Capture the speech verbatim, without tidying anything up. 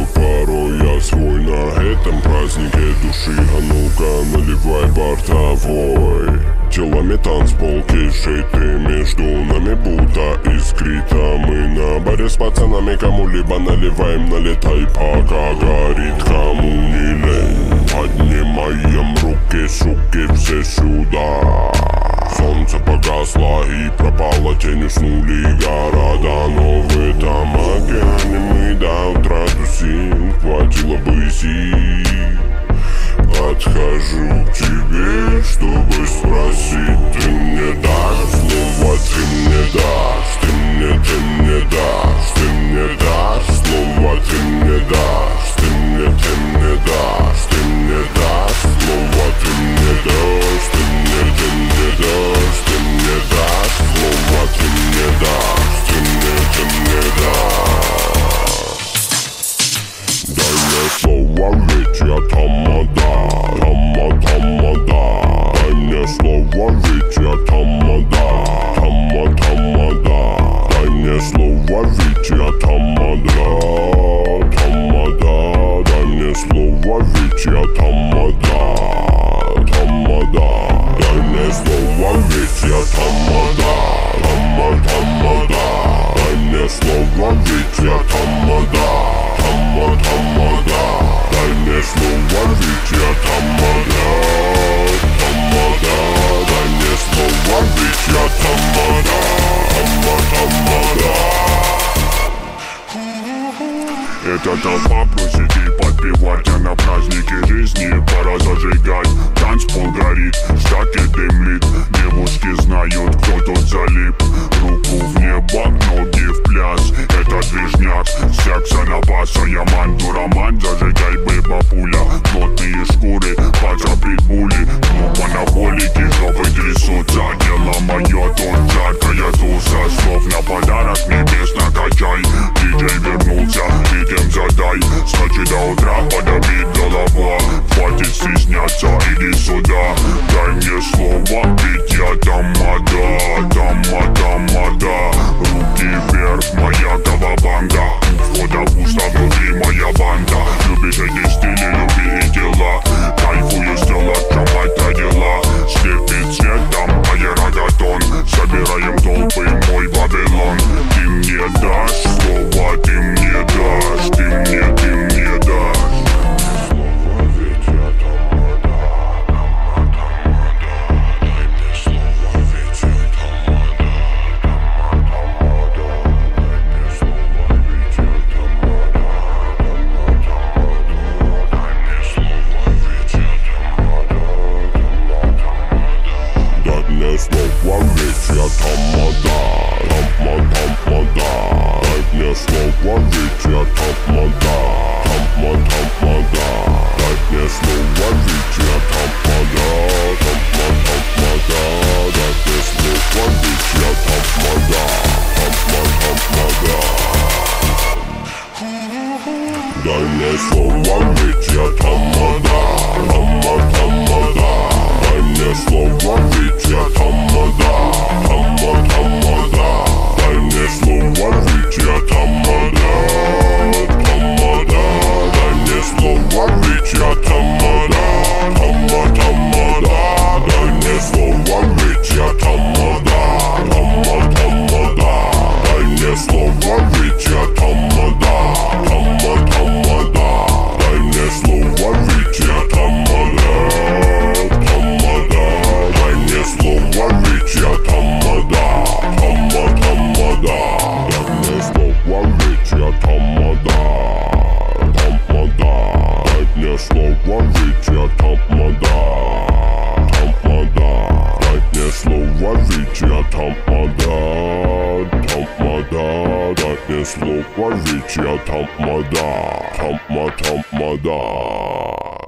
был порой я свой на этом празднике души. А ну-ка наливай бортовой. Телами танцпол кишит, и между нами будто искрит. А мы на баре с пацанами кому-либо наливаем. Налетай, пока горит, кому не лень. Поднимаем руки, суки, все сюда. Солнце погасло и пропало, тень, уснули города. Но в этом океане мы до утра тусим. Хватило бы сил. Подхожу к тебе, чтобы спросить. Ты мне дашь слово, ты мне дашь. Ты мне, ты мне дашь. Ты мне дашь слово, ты мне дашь. Ты мне, ты мне дашь. Ты мне дашь слово, ты мне дашь. Ты мне, ты мне дашь. Ты мне дашь слово, ты мне дашь. Ты мне, ты мне дашь. Дай мне слово, ведь я тамада. Тама-тамада. Дай мне слово, ведь я тамада. Тама-тамада. Дай мне слово, ведь я тамада. Тамада. Дай мне слово, ведь я тамада. Тамада. Дай мне слово, ведь я тамада. Тама-тамада. Дай мне слово, ведь я тамада. Тама-тамада. Дай мне слово, ведь я тамада. Тамада. Дай мне слово, ведь я тамада. Тама-тамада. Эта толпа просит и подпевать, а на празднике жизни пора зажигать. Танцпол горит, штаки дымлит, девушки знают, кто тут залип. Руку в небо, ноги в пляс, это движняк, секса напаса. Я манту-роман, зажигай, бэба пуля. Плотные шкуры, паца питбули. Клуб анаболики, жопы трясутся. Дело мое, тут жаркая туса. Слов на подарок небес накачай. Диджей вернулся, ритм задай. С ночи до утра подобит голова. Хватит стесняться, иди сюда. Дай мне слово, ведь я тамада. Тама-тамада. Руки вверх, моя кавабанга. У входа пусто, внутри моя банда. Любишь эти стили, люби и дела. Кайфую, стела, чамать родила. Слепит цветом, аэрогатон. Собираем толпы, мой Вавилон. Ты мне дашь слово, ты мне дашь. Ты мне, ты мне дашь. Слово, ведь я тамада. Тама-тамада. Дай мне слово, ведь я тамада. Тама-тамада. Дай мне слово, ведь я тамада. Тама-тамада. Дай мне слово, ведь я тамада. Тама-тамада. Дай мне слово, ведь я тамада. Тама-тамада. Дай мне слово, ведь я тамада. Тама-тамада. Дай мне слово, ведь я тамада. Тамада. Дай мне слово, ведь я тамада. Тама-тамада. Дай мне слово, ведь я тамада. Тама-тамада. Дай мне слово, ведь я тамада. Тама-тамада. Дай мне слово, ведь я тамада. Дай мне слово, ведь я тамада. Тама-тамада. Дай мне слово, ведь я тамада. Тамада. Дай мне слово, ведь я тамада. Тамада. Дай мне слово, ведь я тамада. Тамада. Дай мне слово, ведь я тамада. Тама-тамада.